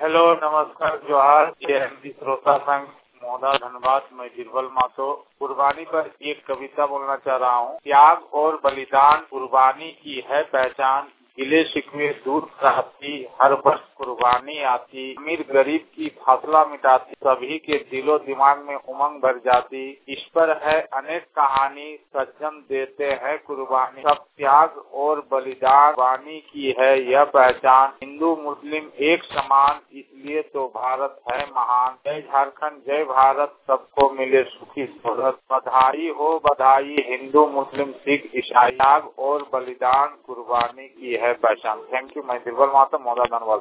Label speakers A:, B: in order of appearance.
A: Hello, नमस्कार, जोहार। ये श्रोता संघ मोदा धनबाद। मैं बीरबल मातो कुर्बानी पर एक कविता बोलना चाह रहा हूँ। त्याग और बलिदान कुर्बानी की है पहचान, गिले शिकवे दूर रहती, हर वर्ष कुर्बानी आती, अमीर गरीब की फासला मिटाती, सभी के दिलो दिमाग में उमंग भर जाती। इस पर है अनेक कहानी, सज्जन देते हैं कुर्बानी, सब त्याग और बलिदान कुर्बानी की है यह पहचान। हिंदू मुस्लिम एक समान, इसलिए तो भारत है महान। जय झारखंड, जय भारत, सबको मिले सुखी शोहरत। बधाई हो बधाई, हिंदू मुस्लिम सिख ईसाई, त्याग और बलिदान कुर्बानी की है पहचान। Thank you. मैं बीरबल मातो, मोदा धनबाद।